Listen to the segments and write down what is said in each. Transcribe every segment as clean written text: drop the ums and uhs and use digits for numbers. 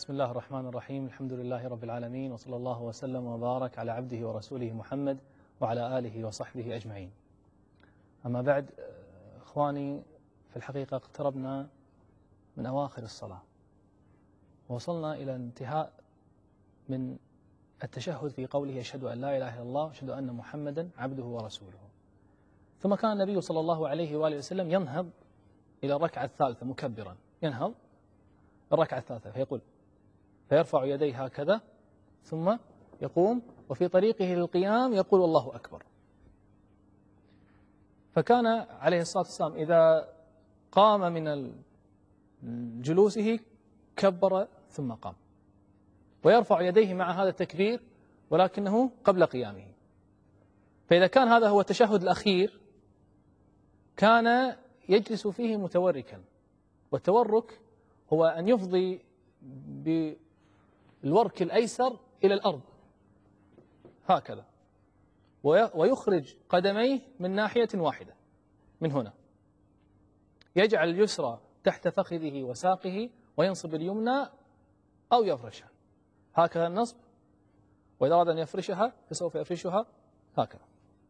بسم الله الرحمن الرحيم. الحمد لله رب العالمين، وصلى الله وسلم وبارك على عبده ورسوله محمد وعلى آله وصحبه أجمعين. أما بعد، إخواني، في الحقيقة اقتربنا من أواخر الصلاة، ووصلنا إلى انتهاء من التشهد في قوله أشهد أن لا إله إلا الله وأشهد أن محمدا عبده ورسوله. ثم كان النبي صلى الله عليه وآله وسلم ينهض إلى الركعة الثالثة مكبرا، ينهض الركعة الثالثة فيرفع يديه هكذا، ثم يقوم، وفي طريقه للقيام يقول الله أكبر. فكان عليه الصلاة والسلام إذا قام من جلوسه كبر ثم قام، ويرفع يديه مع هذا التكبير ولكنه قبل قيامه. فإذا كان هذا هو التشهد الأخير كان يجلس فيه متوركا، والتورك هو أن يفضي بالورك الأيسر إلى الأرض هكذا، ويخرج قدميه من ناحية واحدة من هنا، يجعل اليسرى تحت فخذه وساقه وينصب اليمنى أو يفرشها هكذا النصب، وإذا أراد أن يفرشها فسوف يفرشها هكذا.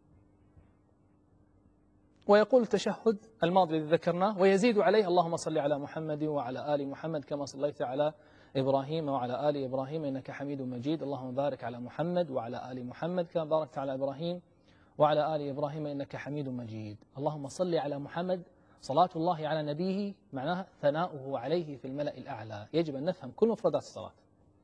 ويقول التشهد الماضي الذي ذكرناه، ويزيد عليه اللهم صل على محمد وعلى آل محمد كما صليت على إبراهيم وعلى آل إبراهيم إنك حميد مجيد، اللهم بارك على محمد وعلى آل محمد كما باركت على إبراهيم وعلى آل إبراهيم إنك حميد مجيد. اللهم صل على محمد، صلاة الله على نبيه معناها ثناؤه عليه في الملأ الأعلى. يجب أن نفهم كل مفردات الصلاة.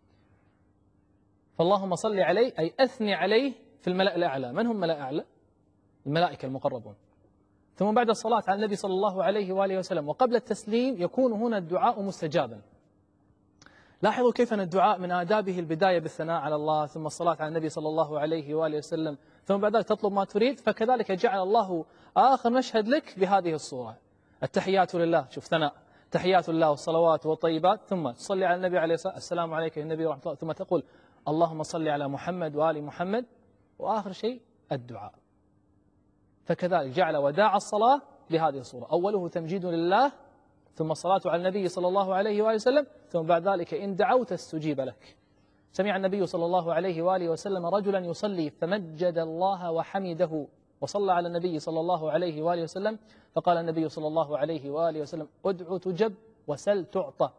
فاللهم صل عليه أي أثني عليه في الملأ الأعلى. من هم ملأ أعلى؟ الملائكة المقربون. ثم بعد الصلاة على النبي صلى الله عليه وآله وسلم وقبل التسليم يكون هنا الدعاء مستجابا. لاحظوا كيف أن الدعاء من آدابه البداية بالثناء على الله، ثم الصلاة على النبي صلى الله عليه وآله وسلم، ثم بعد ذلك تطلب ما تريد. فكذلك جعل الله آخر مشهد لك بهذه الصورة: التحيات لله، شوف ثناء، تحيات الله والصلوات والطيبات، ثم تصلي على النبي عليه الصلاة والسلام، السلام عليك يا النبي ورحمة الله، ثم تقول اللهم صل على محمد وآل محمد، وآخر شيء الدعاء. فكذلك جعل وداع الصلاة بهذه الصورة: أوله تمجيد لله، ثم الصلاة على النبي صلى الله عليه وآله وسلم، ثم بعد ذلك إن دعوت استجيب لك. سمع النبي صلى الله عليه وآله وسلم رجلا يصلي فمجد الله وحمده، وصلى على النبي صلى الله عليه وآله وسلم، فقال النبي صلى الله عليه وآله وسلم: ادع تجب وسل تعطى.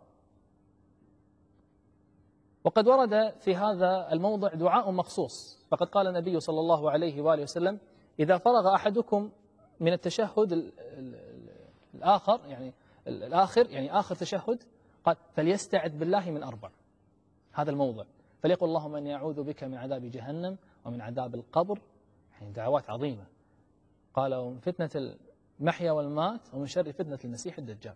وقد ورد في هذا الموضع دعاء مخصوص، فقد قال النبي صلى الله عليه وآله وسلم: إذا فرغ أحدكم من التشهد الآخر، يعني آخر تشهد، قال فليستعذ بالله من 4. هذا الموضع، فليقول اللهم إني أعوذ بك من عذاب جهنم ومن عذاب القبر، يعني دعوات عظيمة. قال ومن فتنة المحيا والمات ومن شر فتنة المسيح الدجال،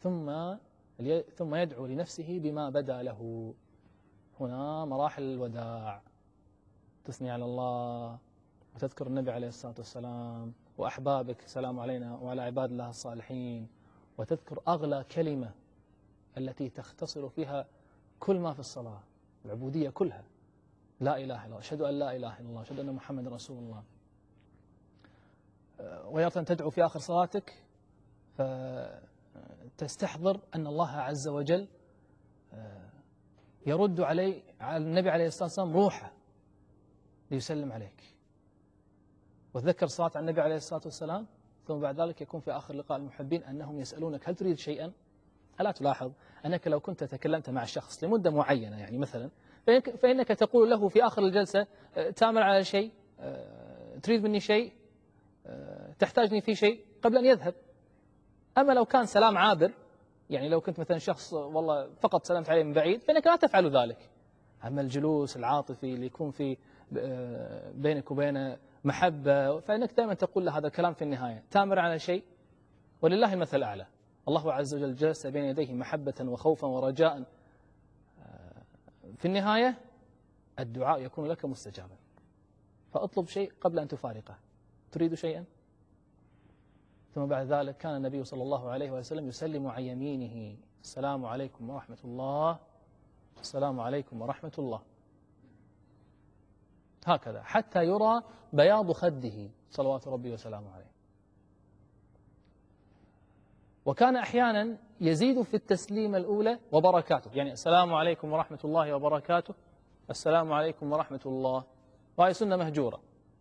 ثم يدعو لنفسه بما بدا له. هنا مراحل الوداع، تثني على الله وتذكر النبي عليه الصلاة والسلام وأحبابك، السلام علينا وعلى عباد الله الصالحين، وتذكر أغلى كلمة التي تختصر فيها كل ما في الصلاة، العبودية كلها: لا إله إلا الله، أشهد أن لا إله إلا الله، أشهد أن محمد رسول الله. ويارة تدعو في آخر صلاتك فتستحضر أن الله عز وجل يرد على النبي عليه الصلاة والسلام روحه ليسلم عليك، وتذكر الصلاة على النبي عليه الصلاة والسلام. ثم بعد ذلك يكون في آخر لقاء المحبين أنهم يسألونك هل تريد شيئا؟ ألا تلاحظ أنك لو كنت تكلمت مع شخص لمدة معينة، يعني مثلا، فإنك تقول له في آخر الجلسة: تأمل على شيء، تريد مني شيء، تحتاجني في شيء، قبل أن يذهب. أما لو كان سلام عابر، يعني لو كنت مثلا شخص والله فقط سلمت عليه من بعيد، فإنك لا تفعل ذلك. أما الجلوس العاطفي اللي يكون في بينك وبينه محبة، فإنك دائما تقول له هذا الكلام في النهاية: تأمر على شيء، ولله المثل الأعلى. الله عز وجل جلس بين يديه محبة وخوفا ورجاء. في النهاية الدعاء يكون لك مستجابا. فاطلب شيء قبل أن تفارقه. تريد شيئا؟ ثم بعد ذلك كان النبي صلى الله عليه وسلم يسلم عن يمينه: السلام عليكم ورحمة الله، السلام عليكم ورحمة الله، هكذا حتى يرى بياض خده صلوات ربي وسلامه عليه. وكان أحيانا يزيد في التسليمة الأولى وبركاته، يعني السلام عليكم ورحمة الله وبركاته، السلام عليكم ورحمة الله، وهي سنة مهجورة.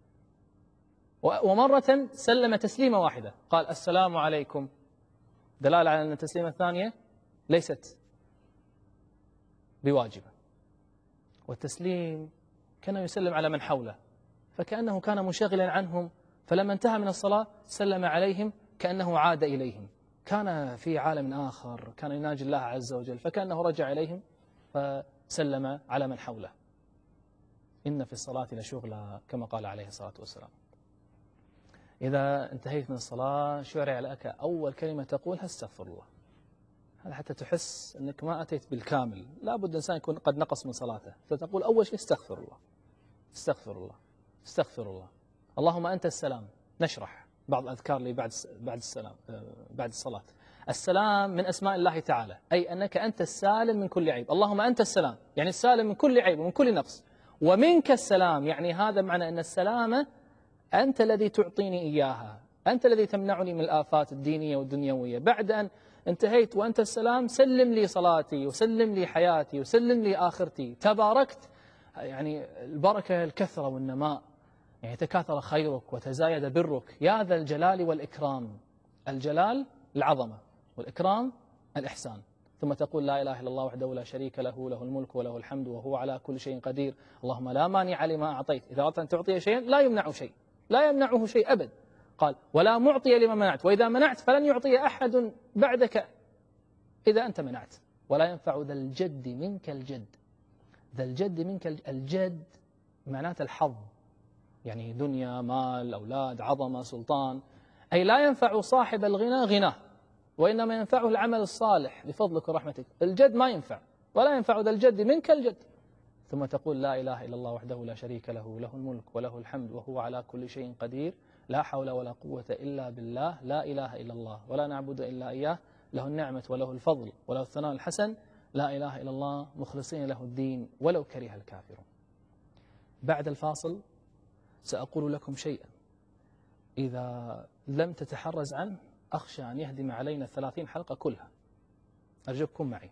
ومرة سلم تسليمة واحدة قال السلام عليكم، دلالة على أن التسليمة الثانية ليست بواجبة. والتسليم كان يسلم على من حوله، فكأنه كان منشغلا عنهم، فلما انتهى من الصلاة سلم عليهم كأنه عاد إليهم، كان في عالم آخر، كان يناجي الله عز وجل، فكأنه رجع إليهم فسلم على من حوله. إن في الصلاة لشغلا كما قال عليه الصلاة والسلام. إذا انتهيت من الصلاة شرع لك أول كلمة تقولها استغفر الله، هذا حتى تحس أنك ما أتيت بالكامل، لا بد الإنسان يكون قد نقص من صلاته، فتقول أول شيء استغفر الله، استغفر الله، استغفر الله، اللهم أنت السلام. نشرح بعض الأذكار اللي بعد السلام، بعد الصلاة. السلام من أسماء الله تعالى، أي أنك أنت السالم من كل عيب، اللهم أنت السلام يعني السالم من كل عيب ومن كل نقص، ومنك السلام يعني هذا معنى أن السلامة أنت الذي تعطيني إياها، أنت الذي تمنعني من الآفات الدينية والدنيوية. بعد أن انتهيت وأنت السلام سلم لي صلاتي وسلم لي حياتي وسلم لي آخرتي، تباركت، يعني البركة الكثرة والنماء، يعني تكاثر خيرك وتزايد برك يا ذا الجلال والإكرام. الجلال العظمة، والإكرام الإحسان. ثم تقول لا إله إلا الله وحده لا شريك له، له الملك وله الحمد وهو على كل شيء قدير، اللهم لا مانع لما أعطيت، إذا أردت أن تعطي شيئا لا يمنع شيء، لا يمنعه شيء أبد. قال ولا معطي لما منعت، وإذا منعت فلن يعطي أحد بعدك إذا أنت منعت، ولا ينفع ذا الجد منك الجد. ذا الجد منك الجد معناته الحظ، يعني دنيا، مال، أولاد، عظمة، سلطان، أي لا ينفع صاحب الغنى غناه، وإنما ينفعه العمل الصالح بفضلك ورحمتك. الجد ما ينفع، ولا ينفع ذا الجد منك الجد. ثم تقول لا إله إلا الله وحده لا شريك له، له الملك وله الحمد وهو على كل شيء قدير، لا حول ولا قوة إلا بالله، لا إله إلا الله ولا نعبد إلا إياه، له النعمة وله الفضل وله الثناء الحسن، لا إله إلا الله مخلصين له الدين ولو كره الكافرون. بعد الفاصل سأقول لكم شيئا إذا لم تتحرز عنه أخشى أن يهدم علينا 30 حلقة كلها، أرجوكم معي.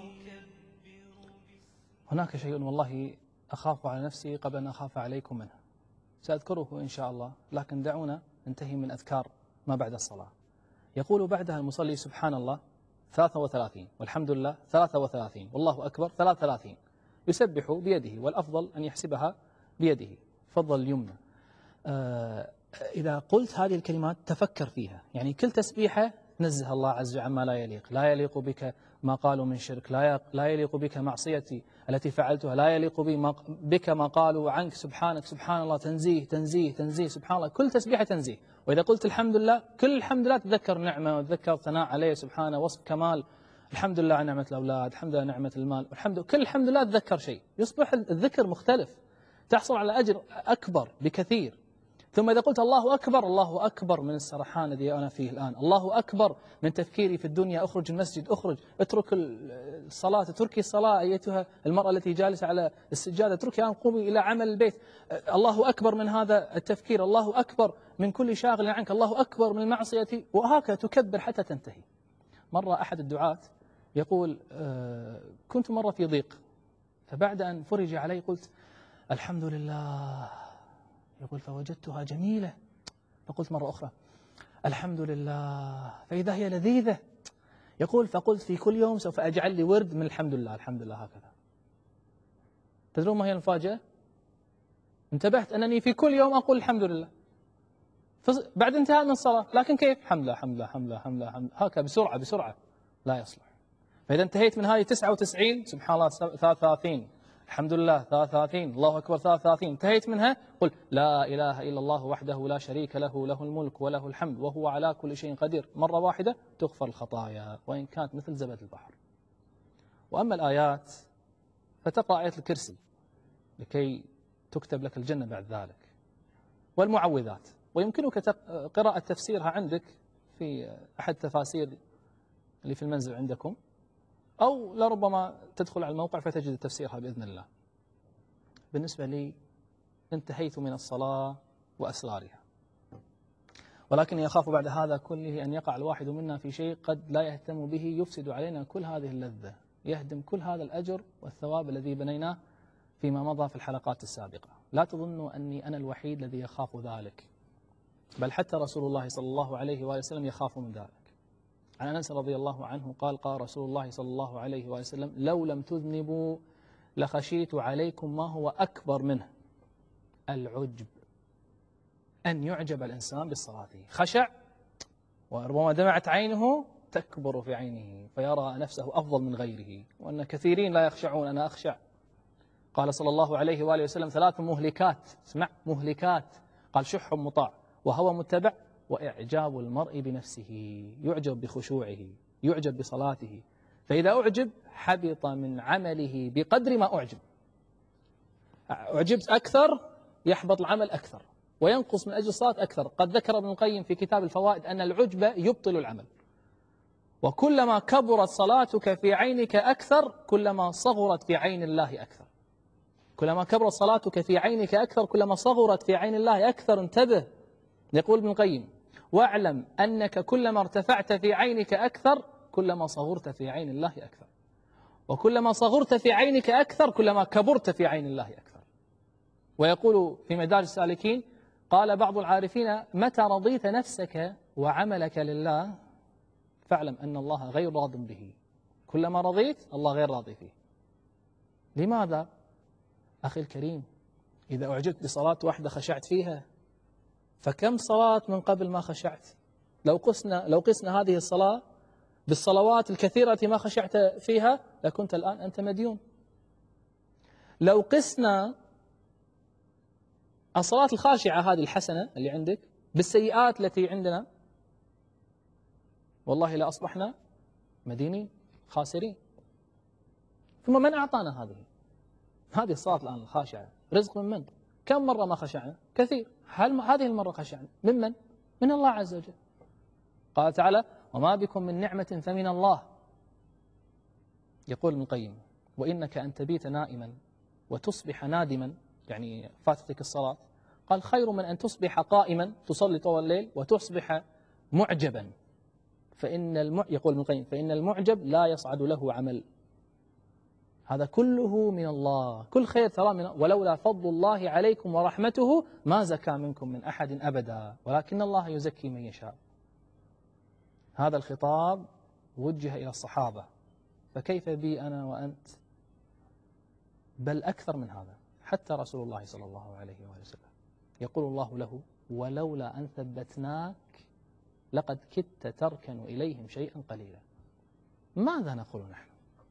هناك شيء والله أخاف على نفسي قبل أن أخاف عليكم منه، سأذكره إن شاء الله، لكن دعونا ننتهي من أذكار ما بعد الصلاة. يقول بعدها المصلي سبحان الله 33، والحمد لله 33، والله أكبر 33، يسبح بيده، والأفضل أن يحسبها بيده، فضل اليمنى. إذا قلت هذه الكلمات تفكر فيها، يعني كل تسبيحة نزه الله عز وجل عما لا يليق، لا يليق بك ما قالوا من شرك، لا يليق بك معصيتي التي فعلتها، لا يليق بك ما قالوا عنك، سبحانك سبحان الله، تنزيه تنزيه تنزيه، سبحان الله، كل تسبيحة تنزيه. وإذا قلت الحمد لله، كل الحمد لله تذكر نعمة وتذكر ثناء عليه سبحانه، وصف كمال، الحمد لله على نعمة الأولاد، الحمد لله على نعمة المال، كل الحمد لله تذكر شيء، يصبح الذكر مختلف، تحصل على أجر أكبر بكثير. ثم إذا قلت الله أكبر، الله أكبر من السرحان الذي أنا فيه الآن، الله أكبر من تفكيري في الدنيا، أخرج المسجد، أخرج، اترك الصلاة، اتركي الصلاة أيتها المرأة التي جالسة على السجادة، اتركي أن قومي إلى عمل البيت، الله أكبر من هذا التفكير، الله أكبر من كل شاغل عنك، الله أكبر من المعصية، وهكذا تكبر حتى تنتهي. مرة أحد الدعاة يقول كنت مرة في ضيق، فبعد أن فرج علي قلت الحمد لله، يقول فوجدتها جميلة، فقلت مرة أخرى الحمد لله، فإذا هي لذيذة، يقول فقلت في كل يوم سوف أجعل لي ورد من الحمد لله، الحمد لله هكذا. تدرون ما هي المفاجأة؟ انتبهت أنني في كل يوم أقول الحمد لله بعد انتهاء من الصلاة، لكن كيف؟ الحمد لله الحمد لله الحمد لله الحمد لله الحمد لله، هكذا بسرعة بسرعة، لا يصلح. فإذا انتهيت من هذه 99 سبحان الله 33 الحمد لله 33 الله أكبر 33، انتهيت منها قل لا إله إلا الله وحده لا شريك له، له الملك وله الحمد وهو على كل شيء قدير، مرة واحدة تغفر الخطايا وإن كانت مثل زبد البحر. وأما الآيات فتقرأ آية الكرسي لكي تكتب لك الجنة بعد ذلك، والمعوذات، ويمكنك قراءة تفسيرها عندك في أحد تفاسير اللي في المنزل عندكم، أو لربما تدخل على الموقع فتجد تفسيرها بإذن الله. بالنسبة لي انتهيت من الصلاة وأسرارها، ولكن يخاف بعد هذا كله أن يقع الواحد منا في شيء قد لا يهتم به يفسد علينا كل هذه اللذة، يهدم كل هذا الأجر والثواب الذي بنيناه فيما مضى في الحلقات السابقة. لا تظنوا أني أنا الوحيد الذي يخاف ذلك، بل حتى رسول الله صلى الله عليه وآله وسلم يخاف من ذلك. عن أنس رضي الله عنه قال: قال رسول الله صلى الله عليه وآله وسلم: لو لم تذنبوا لخشيت عليكم ما هو أكبر منه، العجب، أن يعجب الإنسان بصلاته. خشع وربما دمعت عينه تكبر في عينه فيرى نفسه أفضل من غيره، وأن كثيرين لا يخشعون، أنا أخشع. قال صلى الله عليه وآله وسلم: 3 مهلكات، اسمع، مهلكات، قال: شح مطاع، وهوى متبع، وإعجاب المرء بنفسه، يعجب بخشوعه، يعجب بصلاته، فإذا أعجب حبط من عمله بقدر ما أعجب. أعجبت أكثر يحبط العمل أكثر وينقص من أجل الصلاة أكثر. قد ذكر ابن القيم في كتاب الفوائد أن العجب يبطل العمل، وكلما كبرت صلاتك في عينك أكثر كلما صغرت في عين الله أكثر. كلما كبرت صلاتك في عينك أكثر كلما صغرت في عين الله أكثر. انتبه، يقول ابن القيم: واعلم أنك كلما ارتفعت في عينك أكثر كلما صغرت في عين الله أكثر، وكلما صغرت في عينك أكثر كلما كبرت في عين الله أكثر. ويقول في مدارج السالكين: قال بعض العارفين: متى رضيت نفسك وعملك لله فاعلم أن الله غير راض به. كلما رضيت الله غير راضي فيه. لماذا؟ أخي الكريم، إذا أعجبت بصلاة واحدة خشعت فيها، فكم صلاة من قبل ما خشعت؟ لو قسنا هذه الصلاة بالصلوات الكثيرة ما خشعت فيها لكنت الآن أنت مديون. لو قسنا الصلاة الخاشعة هذه الحسنة اللي عندك بالسيئات التي عندنا، والله لا أصبحنا مدينين خاسرين. ثم من أعطانا هذه الصلاة الآن الخاشعة؟ رزق من؟ كم مرة ما خشعنا؟ كثير. هل هذه المرة خشعنا؟ من؟ من الله عز وجل. قال تعالى: وما بكم من نعمة فمن الله. يقول ابن القيم: وإنك أن تبيت نائما وتصبح نادما، يعني فاتتك الصلاة، قال: خير من أن تصبح قائما تصلي طول الليل وتصبح معجبا، يقول ابن القيم: فإن المعجب لا يصعد له عمل. هذا كله من الله، كل خير ترى من، ولولا فضل الله عليكم ورحمته ما زكى منكم من أحد أبدا ولكن الله يزكي من يشاء. هذا الخطاب وجه إلى الصحابة، فكيف بي أنا وأنت؟ بل أكثر من هذا، حتى رسول الله صلى الله عليه وآله وسلم يقول الله له: ولولا أن ثبتناك لقد كدت تركن إليهم شيئا قليلا. ماذا نقول نحن؟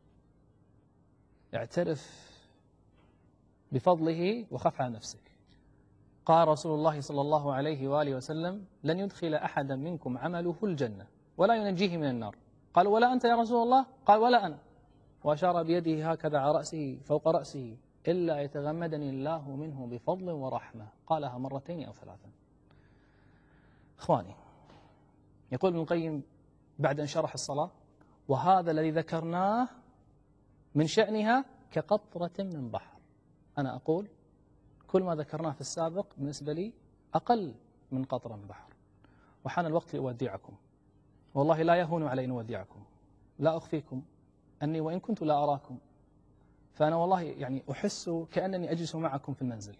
اعترف بفضله وخف على نفسك. قال رسول الله صلى الله عليه وآله وسلم: لن يدخل أحدا منكم عمله الجنة ولا ينجيه من النار. قال: ولا أنت يا رسول الله؟ قال: ولا أنا. وأشار بيده هكذا على رأسه فوق رأسه: إلا يتغمدني الله منه بفضل ورحمة. قالها 2 أو 3. إخواني، يقول ابن القيم بعد أن شرح الصلاة: وهذا الذي ذكرناه من شأنها كقطرة من بحر. أنا أقول كل ما ذكرناه في السابق بالنسبة لي أقل من قطرة من بحر. وحان الوقت لأوديعكم، والله لا يهون علي أن أوديعكم. لا أخفيكم أني وإن كنت لا أراكم فأنا والله يعني أحس كأنني أجلس معكم في المنزل،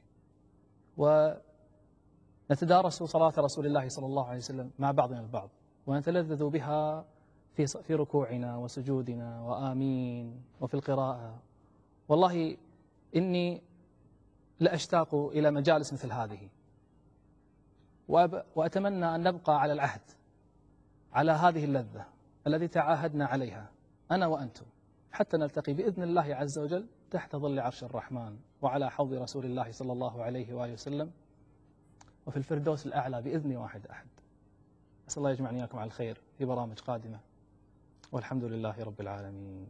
ونتدارس صلاة رسول الله صلى الله عليه وسلم مع بعضنا البعض، ونتلذذ بها في ركوعنا وسجودنا وآمين وفي القراءة. والله إني لأشتاق إلى مجالس مثل هذه، وأتمنى أن نبقى على العهد على هذه اللذة التي تعاهدنا عليها أنا وأنتم، حتى نلتقي بإذن الله عز وجل تحت ظل عرش الرحمن وعلى حوض رسول الله صلى الله عليه وآله وسلم وفي الفردوس الأعلى بإذن واحد أحد. أسأل الله يجمعني إياكم على الخير في برامج قادمة، والحمد لله رب العالمين.